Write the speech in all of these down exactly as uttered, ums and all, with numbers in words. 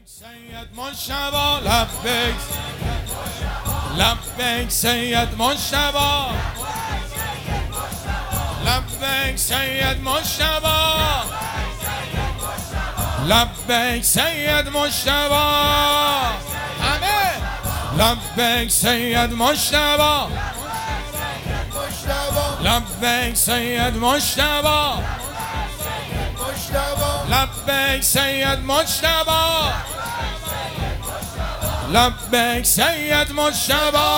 سید مجتبی لبیک لبیک سید مجتبی لبیک سید مجتبی لبیک سید مجتبی همه لبیک سید مجتبی لبیک سید مجتبی لبیک سید مجتبی لبیک سید مجتبی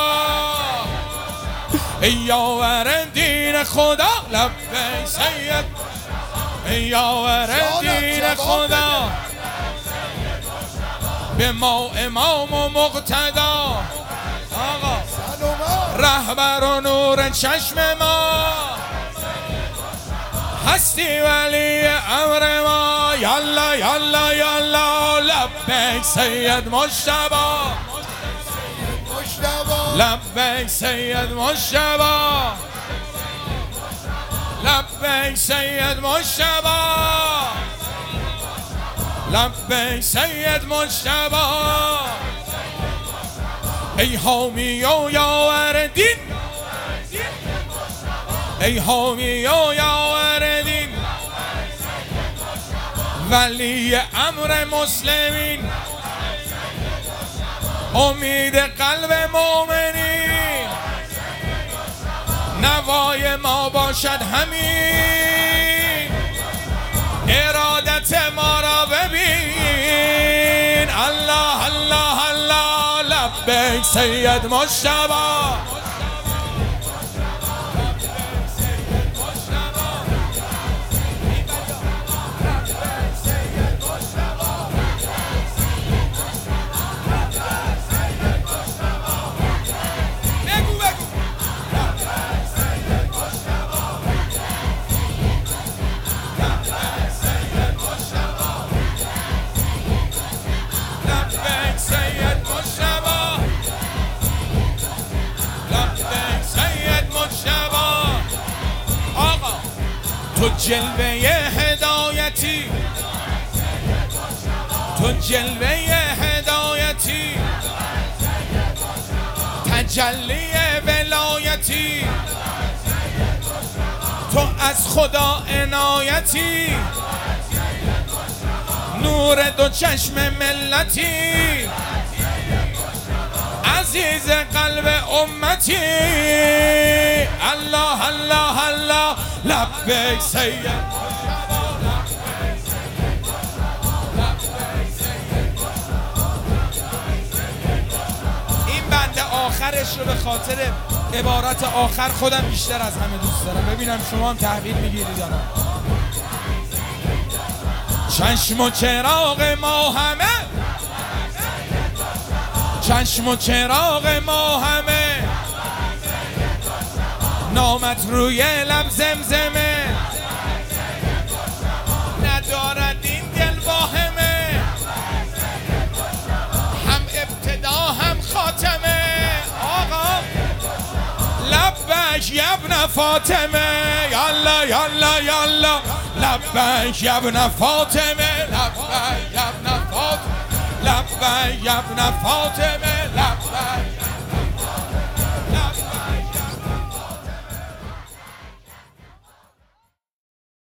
ای یاور دین خدا لبیک سید ای یاور دین خدا به ما امام و مقتدا آقا رهبر و نور چشم ما هستی ولی امر ما یالا یالا یالا لبیک سید مجتبی لبیک سید مجتبی لبیک سید مجتبی لبیک سید مجتبی ای حامی و یاور دین ای حامی و یاور دین ولی امر مسلمین امید قلب مومنین نوای ما باشد همین ارادت ما را ببین الله الله الله لبیک سید مجتبی تو جلوه هدایتی تو جلوه هدایتی تجلی ولایتی تو از خدا عنایتی نور دو چشم ملتی عزیز قلب امتی الله الله الله لبیک سید این بند آخرش رو به خاطر عبارت آخر خودم بیشتر از همه دوست دارم ببینم شما هم تحویل میگیرید یا نه چشم و چراغ ما همه چشم و چراغ ما همه نامت روی لب زمزمه ندارد این دل واهمه هم ابتدا هم خاتمه آقا لبیک یبن فاطمه یالا یالا یالا لبیک یبن فاطمه لبیک یبن فاطمه لبیک یبن فاطمه لبیک